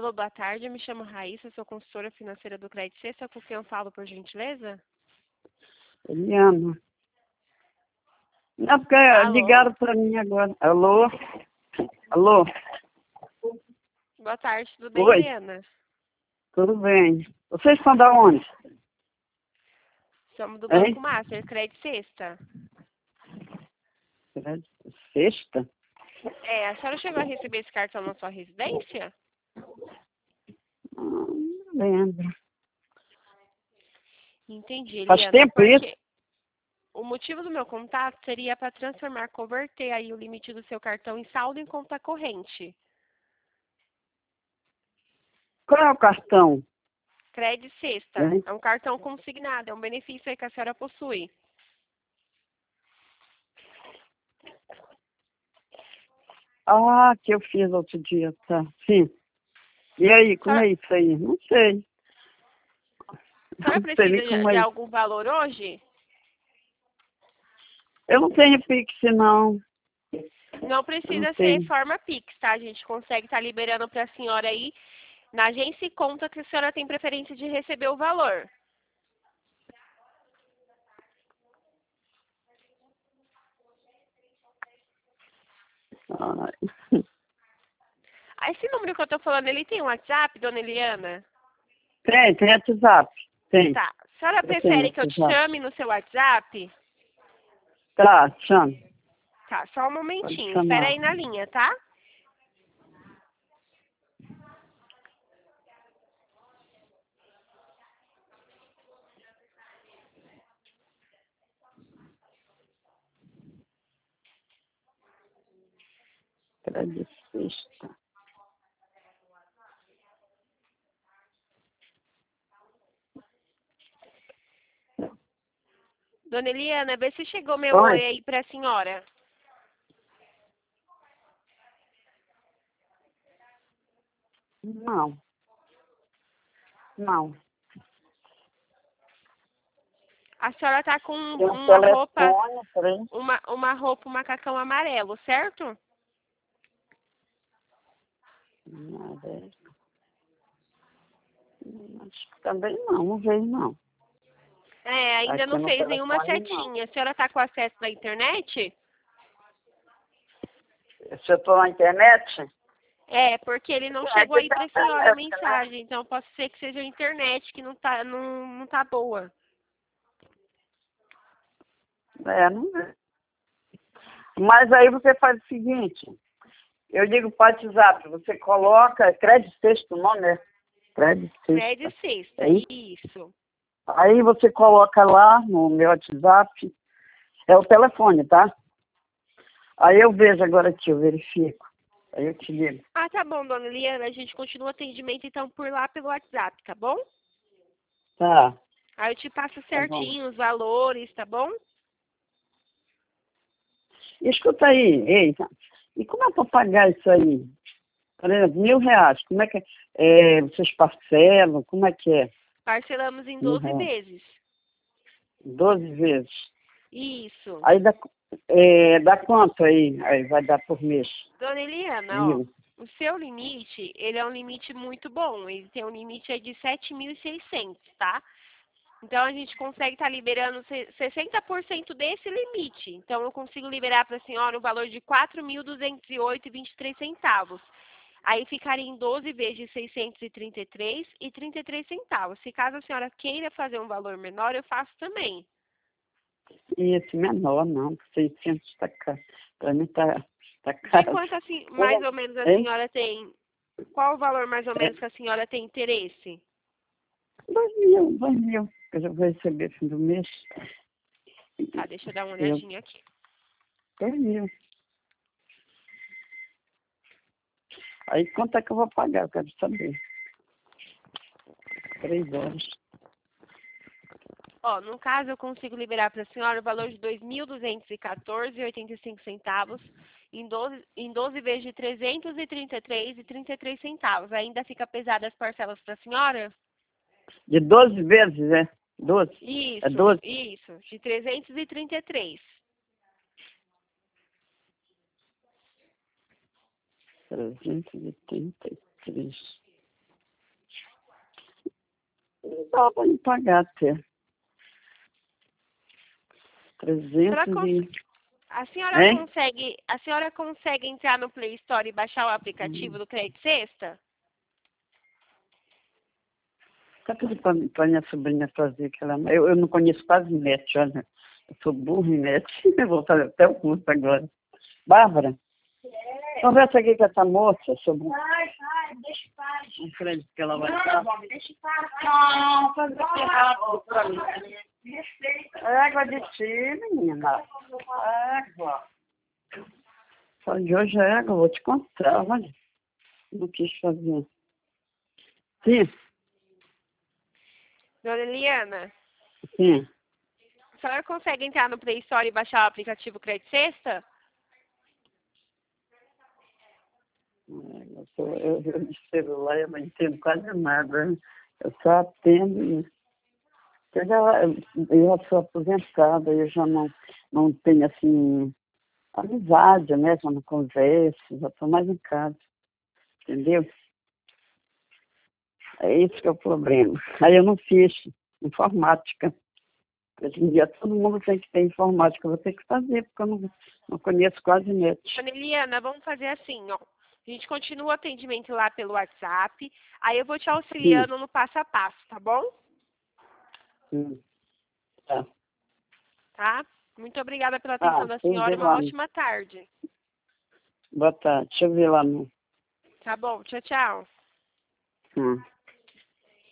Alô, boa tarde. Eu me chamo Raíssa, sou consultora financeira do Credit Sexta. Com quem eu falo, por gentileza? Eliana. Não, porque Alô? ligaram para mim agora. Alô? Alô? Boa tarde, tudo bem, Oi, Eliana? tudo bem. Vocês estão da onde? Somos do Hein? Banco Master, Credit Sexta. Sexta? É, a senhora chegou a receber esse cartão na sua residência? Não lembro. Entendi, Faz Eliana. tempo isso? Porque o motivo do meu contato seria para converter aí o limite do seu cartão em saldo em conta corrente. Qual é o cartão? Credit Sexta. Hein? É um cartão consignado, é um benefício aí que a senhora possui. Ah, que eu fiz outro dia, tá. Sim. E aí, como é isso aí? Não sei. A senhora Não sei nem precisa como de é isso. algum valor hoje? Eu não tenho Pix, não. Não Eu não precisa ser tenho. forma Pix, tá? A gente consegue estar liberando para a senhora aí na agência e conta que a senhora tem preferência de receber o valor. Ai. Ah, esse número que eu tô falando, ele tem um WhatsApp, dona Eliana? Tem WhatsApp. Tem. Tá. A senhora Eu tenho prefere que eu te WhatsApp. chame no seu WhatsApp? Tá, chame. Tá, só um Pode momentinho. Espera chamar. aí na linha, tá? Credit Sexta. Dona Eliana, vê se chegou meu Oi? oi aí pra senhora. Não. Não. A senhora tá com Tem um uma roupa, telefone, peraí. uma roupa, um macacão amarelo, certo? Nada. Acho que também não veio não. É, ainda Aqui não no fez nenhuma telefone não. setinha. A senhora tá com acesso na internet? Se eu estou na internet, É, porque ele não chegou aqui aí tem pra senhora a internet, né? mensagem, então pode ser que seja a internet que não tá boa. É, não veio. Mas aí você faz o seguinte, eu ligo para o WhatsApp, você coloca, Credit Sexta o nome, né? Credit Crédito Sexta. sexta, É isso? isso. Aí você coloca lá no meu WhatsApp, é o telefone, tá? Aí eu vejo agora aqui, eu verifico. Aí eu te ligo. Ah, tá bom, dona Eliana, a gente continua o atendimento então por lá pelo WhatsApp, tá bom? Tá, Aí eu te passo tá bom. certinho os valores, tá bom? Escuta aí, eita, e como é para pagar isso aí? Por exemplo, R$ 1.000, como é que vocês parcelam, como é que é? Parcelamos em 12 R$ 1.000, vezes. 12 vezes. Isso. Aí dá quanto aí vai dar por mês? Dona Eliana, ó, 1.000. o seu limite, ele é um limite muito bom. Ele tem um limite aí de 7.600, tá? Então, a gente consegue estar liberando 60% desse limite. Então, eu consigo liberar para a senhora o valor de R$ 4.208,23. Aí, ficaria em 12 vezes de 633,33 centavos. Se caso a senhora queira fazer um valor menor, eu faço também. E esse menor, não, 600 está caro. Para mim tá De caro. quanto, assim, mais ou menos a Hein? senhora tem... Qual o valor mais ou É, menos que a senhora tem interesse? 2.000. Eu já vou receber fim do mês. Tá, deixa eu dar uma Eu, olhadinha aqui. 2.000. Aí quanto é que eu vou pagar? Eu quero saber. 3 horas. Ó, no caso, eu consigo liberar para a senhora o valor de R$ 2.214,85 em 12 vezes de 333,33 centavos. Ainda fica pesada as parcelas para a senhora? De 12 vezes, é? 12. É Isso, 12. isso, de 333. 333. dá para me pagar até. Será 300 que e... a Hein? senhora consegue entrar no Play Store e baixar o aplicativo do Crédito Sexta? Tá tudo para minha sobrinha fazer, que ela... eu não conheço quase net, olha. Eu sou burro em net. Eu vou fazer até o curso agora. Bárbara, conversa aqui com essa moça sobre Deixa em paz. um crédito que ela vai dar. Deixa em paz. Não, faz isso rápido pra mim. Respeita. Água de ti, menina. Água. Só de hoje é água, eu vou te contar, olha. Não quis fazer. Sim, Dona Eliana, sim. a senhora consegue entrar no Play Store e baixar o aplicativo Crédito Sexta? Eu de celular, eu não entendo quase nada. Eu só atendo. Eu já sou aposentada, eu já não tenho, assim, amizade, né? Já não converso, já estou mais em casa. Entendeu? É isso que é o problema. Aí eu não fiz informática. Hoje em dia todo mundo tem que ter informática. Eu vou ter que fazer, porque eu não conheço quase net. Dona Eliana, vamos fazer assim, ó. A gente continua o atendimento lá pelo WhatsApp. Aí eu vou te auxiliando no passo a passo, tá bom? Tá. Tá? Muito obrigada pela atenção da Deixa eu senhora e ver uma lá. ótima tarde. Boa tarde. Deixa eu ver lá no... Tá bom, tchau, tchau. Hum.